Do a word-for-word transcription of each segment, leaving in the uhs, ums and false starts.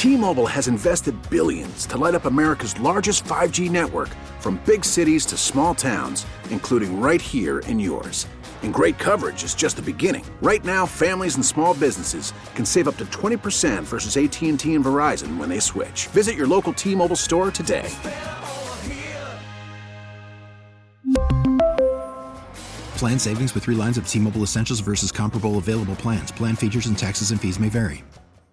T-Mobile has invested billions to light up America's largest five G network, from big cities to small towns, including right here in yours. And great coverage is just the beginning. Right now, families and small businesses can save up to twenty percent versus A T and T and Verizon when they switch. Visit your local T-Mobile store today. Plan savings with three lines of T-Mobile Essentials versus comparable available plans. Plan features and taxes and fees may vary.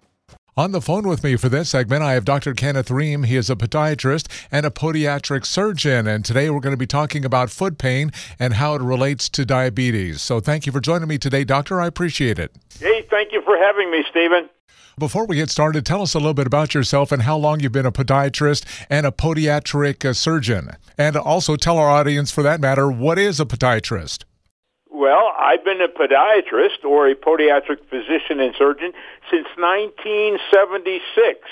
On the phone with me for this segment, I have Doctor Kenneth Ream. He is a podiatrist and a podiatric surgeon. And today we're going to be talking about foot pain and how it relates to diabetes. So thank you for joining me today, Doctor. I appreciate it. Hey, thank you for having me, Stephen. Before we get started, tell us a little bit about yourself and how long you've been a podiatrist and a podiatric uh, surgeon. And also tell our audience, for that matter, what is a podiatrist? Well, I've been a podiatrist or a podiatric physician and surgeon since nineteen seventy-six.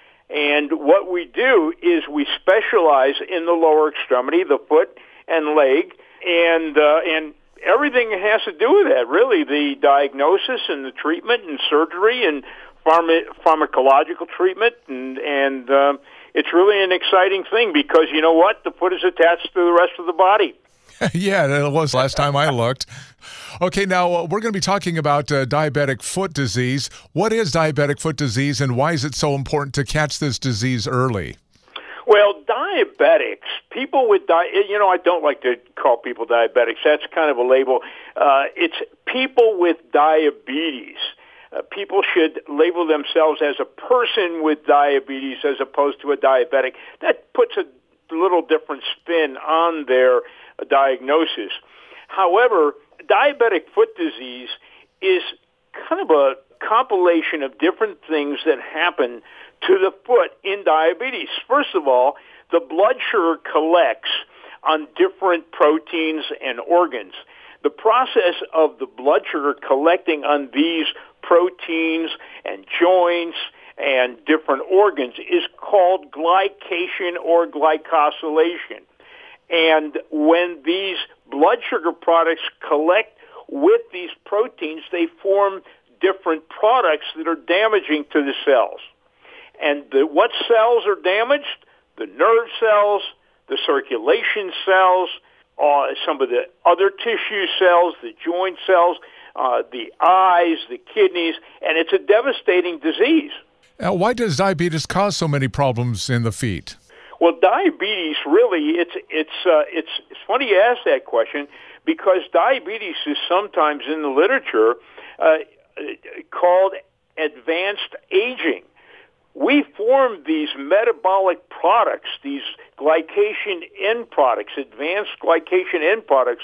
And what we do is we specialize in the lower extremity, the foot and leg, and uh, and everything has to do with that, really, the diagnosis and the treatment and surgery and pharma- pharmacological treatment. And, and uh, it's really an exciting thing because, you know what, the foot is attached to the rest of the body. Yeah, it was last time I looked. Okay, now uh, we're going to be talking about uh, diabetic foot disease. What is diabetic foot disease, and why is it so important to catch this disease early? Well, diabetics, people with, di- you know, I don't like to call people diabetics. That's kind of a label. Uh, it's people with diabetes. Uh, people should label themselves as a person with diabetes as opposed to a diabetic. That puts a little different spin on their diagnosis. However, diabetic foot disease is kind of a compilation of different things that happen to the foot in diabetes. First of all, the blood sugar collects on different proteins and organs. The process of the blood sugar collecting on these proteins and joints and different organs is called glycation or glycosylation. And when these blood sugar products collect with these proteins, they form different products that are damaging to the cells. And the, what cells are damaged? The nerve cells, the circulation cells, uh, some of the other tissue cells, the joint cells, uh, the eyes, the kidneys, and it's a devastating disease. Now, why does diabetes cause so many problems in the feet? Well, diabetes really, it's it's uh, it's it's funny you ask that question because diabetes is sometimes in the literature uh, called advanced aging. We form these metabolic products, these glycation end products, advanced glycation end products,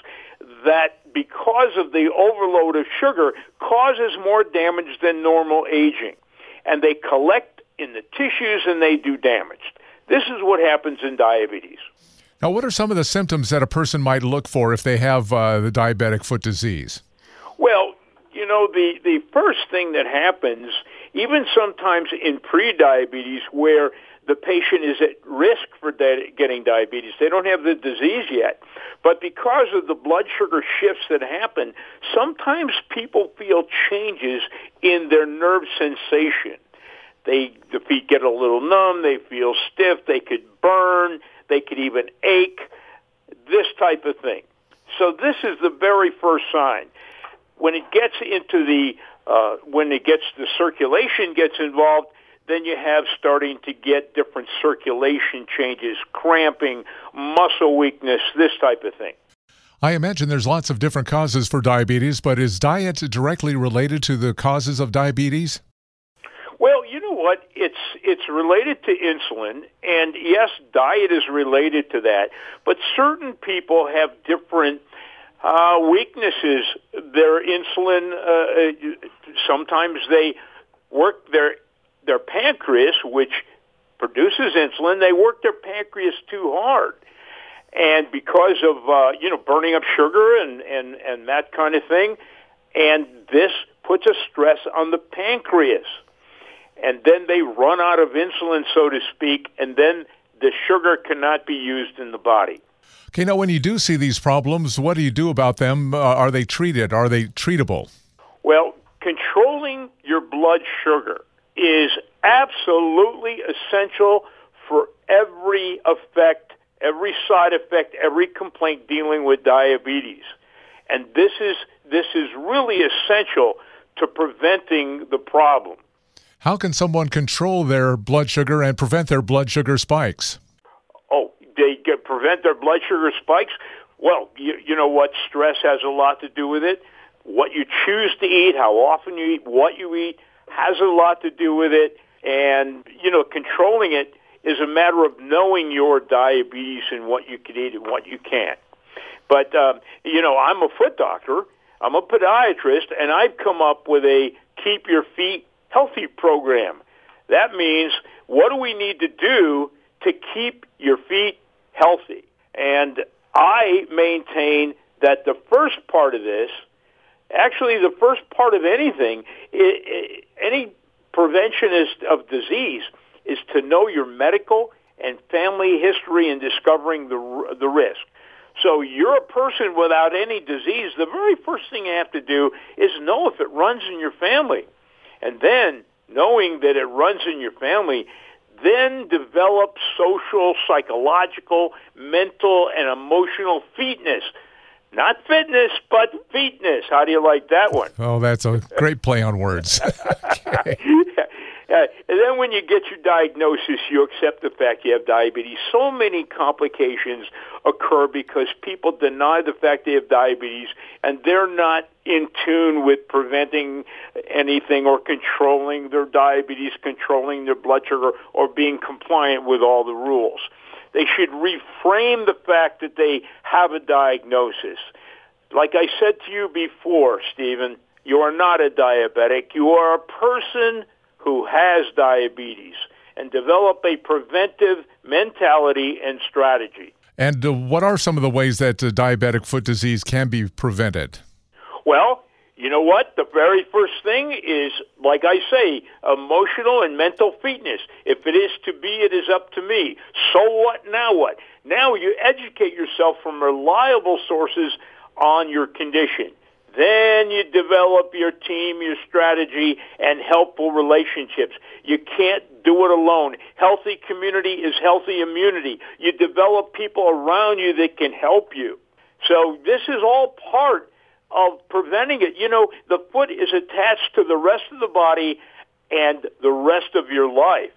that because of the overload of sugar causes more damage than normal aging. And they collect in the tissues and they do damage. This is what happens in diabetes. Now, what are some of the symptoms that a person might look for if they have uh, the diabetic foot disease? Well, you know, the, the first thing that happens, even sometimes in pre-diabetes where the patient is at risk for di- getting diabetes, they don't have the disease yet. But because of the blood sugar shifts that happen, sometimes people feel changes in their nerve sensation. They, the feet get a little numb, they feel stiff, they could burn, they could even ache, this type of thing. So this is the very first sign. When it gets into the, uh, when it gets, the circulation gets involved, then you have starting to get different circulation changes, cramping, muscle weakness, this type of thing. I imagine there's lots of different causes for diabetes, but is diet directly related to the causes of diabetes? Well, you know what? It's it's related to insulin, and yes, diet is related to that. But certain people have different uh, weaknesses. Their insulin, uh, sometimes they work their their pancreas, which produces insulin. They work their pancreas too hard, and because of uh, you know burning up sugar and, and and that kind of thing, and this puts a stress on the pancreas. And then they run out of insulin, so to speak, and then the sugar cannot be used in the body. Okay, now when you do see these problems, what do you do about them? Uh, are they treated? Are they treatable? Well, controlling your blood sugar is absolutely essential for every effect, every side effect, every complaint dealing with diabetes. And this is this is really essential to preventing the problem. How can someone control their blood sugar and prevent their blood sugar spikes? Oh, they can prevent their blood sugar spikes? Well, you, you know what? Stress has a lot to do with it. What you choose to eat, how often you eat, what you eat has a lot to do with it. And, you know, controlling it is a matter of knowing your diabetes and what you can eat and what you can't. But, um, you know, I'm a foot doctor, I'm a podiatrist, and I've come up with a Keep Your Feet Healthy program. That means, what do we need to do to keep your feet healthy? And I maintain that the first part of this, actually the first part of anything, any preventionist of disease, is to know your medical and family history in discovering the the risk. So you're a person without any disease. The very first thing you have to do is know if it runs in your family. And then, knowing that it runs in your family, then develop social, psychological, mental, and emotional fitness. Not fitness, but fitness. How do you like that one? Oh, that's a great play on words. Okay. Uh, and then when you get your diagnosis, you accept the fact you have diabetes. So many complications occur because people deny the fact they have diabetes, and they're not in tune with preventing anything or controlling their diabetes, controlling their blood sugar, or being compliant with all the rules. They should reframe the fact that they have a diagnosis. Like I said to you before, Stephen, you are not a diabetic. You are a person who has diabetes, and develop a preventive mentality and strategy. And uh, what are some of the ways that uh, diabetic foot disease can be prevented? Well, you know what? The very first thing is, like I say, emotional and mental fitness. If it is to be, it is up to me. So what? Now what? Now you educate yourself from reliable sources on your condition. Then you develop your team, your strategy, and helpful relationships. You can't do it alone. Healthy community is healthy immunity. You develop people around you that can help you. So this is all part of preventing it. You know, the foot is attached to the rest of the body and the rest of your life.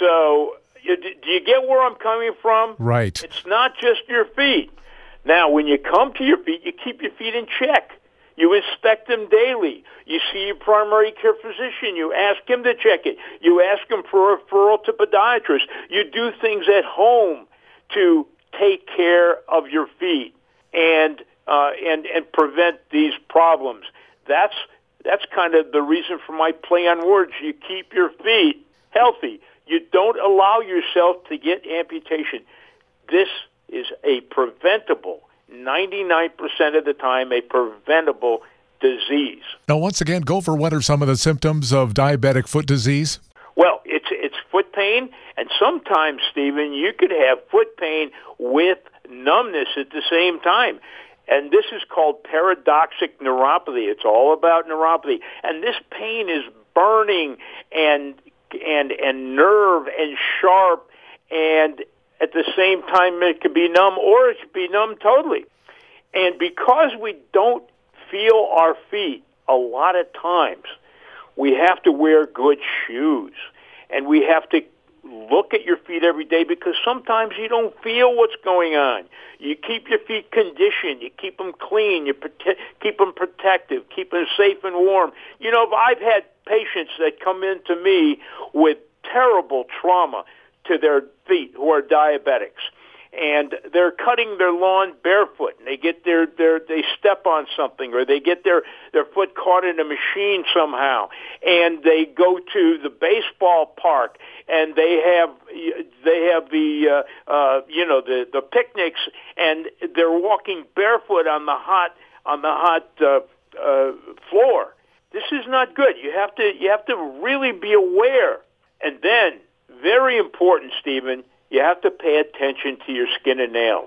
So you, do you get where I'm coming from? Right. It's not just your feet. Now, when you come to your feet, you keep your feet in check. You inspect them daily. You see your primary care physician. You ask him to check it. You ask him for a referral to podiatrist. You do things at home to take care of your feet and uh, and and prevent these problems. That's that's kind of the reason for my play on words. You keep your feet healthy. You don't allow yourself to get amputation. This is a preventable, ninety-nine percent of the time, a preventable disease. Now, once again, go over what are some of the symptoms of diabetic foot disease? Well, it's it's foot pain, and sometimes, Stephen, you could have foot pain with numbness at the same time. And this is called paradoxic neuropathy. It's all about neuropathy. And this pain is burning and and and nerve and sharp, and at the same time it could be numb or it could be numb totally. And because we don't feel our feet a lot of times, we have to wear good shoes. And we have to look at your feet every day because sometimes you don't feel what's going on. You keep your feet conditioned. You keep them clean. You prote- keep them protective. Keep them safe and warm. You know, I've had patients that come in to me with terrible trauma to their feet who are diabetics. And they're cutting their lawn barefoot, and they get their, their they step on something, or they get their, their foot caught in a machine somehow, and they go to the baseball park, and they have they have the uh, uh, you know the, the picnics, and they're walking barefoot on the hot on the hot uh, uh, floor. This is not good. You have to you have to really be aware, and then very important, Stephen. You have to pay attention to your skin and nails,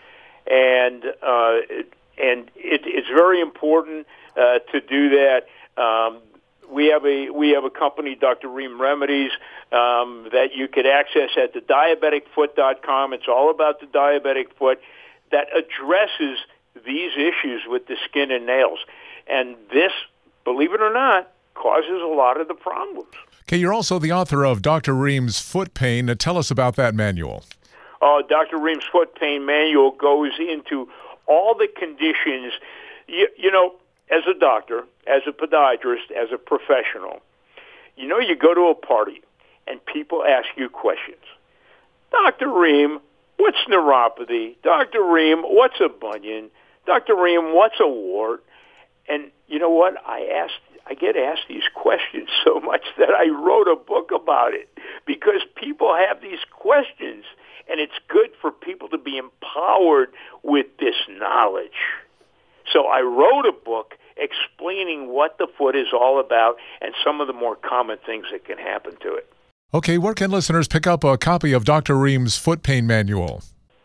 and uh, and it, it's very important uh, to do that. Um, we have a we have a company, Doctor Ream Remedies, um, that you could access at the diabetic foot dot com. It's all about the diabetic foot that addresses these issues with the skin and nails. And this, believe it or not, causes a lot of the problems. Okay, you're also the author of Doctor Ream's Foot Pain. Now, tell us about that manual. Uh, Doctor Ream's Foot Pain Manual goes into all the conditions. You, you know, as a doctor, as a podiatrist, as a professional, you know, you go to a party and people ask you questions. Doctor Ream, what's neuropathy? Doctor Ream, what's a bunion? Doctor Ream, what's a wart? And you know what? I asked, I get asked these questions so much that I wrote a book about it because people have these questions, and it's good for people to be empowered with this knowledge. So I wrote a book explaining what the foot is all about and some of the more common things that can happen to it. Okay, where can listeners pick up a copy of Doctor Ream's Foot Pain Manual?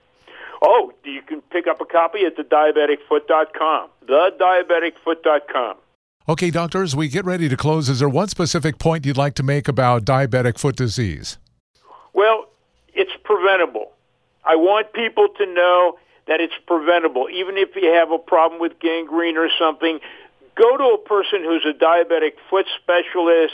Oh, you can pick up a copy at the diabetic foot dot com. the diabetic foot dot com. Okay, doctor, as we get ready to close, is there one specific point you'd like to make about diabetic foot disease? Well, it's preventable. I want people to know that it's preventable. Even if you have a problem with gangrene or something, go to a person who's a diabetic foot specialist.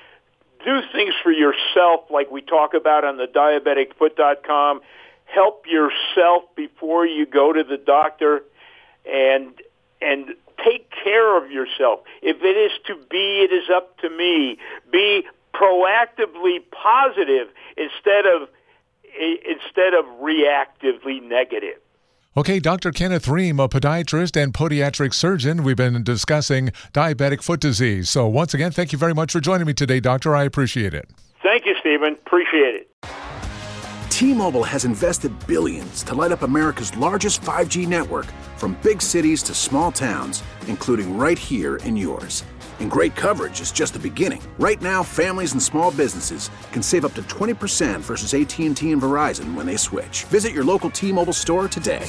Do things for yourself like we talk about on the diabetic foot dot com. Help yourself before you go to the doctor, and and take care of yourself. If it is to be, it is up to me. Be proactively positive instead of instead of reactively negative. Okay, Doctor Kenneth Ream, a podiatrist and podiatric surgeon. We've been discussing diabetic foot disease. So once again, thank you very much for joining me today, Doctor. I appreciate it. Thank you, Stephen. Appreciate it. T-Mobile has invested billions to light up America's largest five G network, from big cities to small towns, including right here in yours. And great coverage is just the beginning. Right now, families and small businesses can save up to twenty percent versus A T and T and Verizon when they switch. Visit your local T-Mobile store today.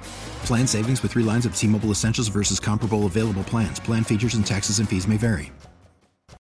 Plan savings with three lines of T-Mobile Essentials versus comparable available plans. Plan features and taxes and fees may vary.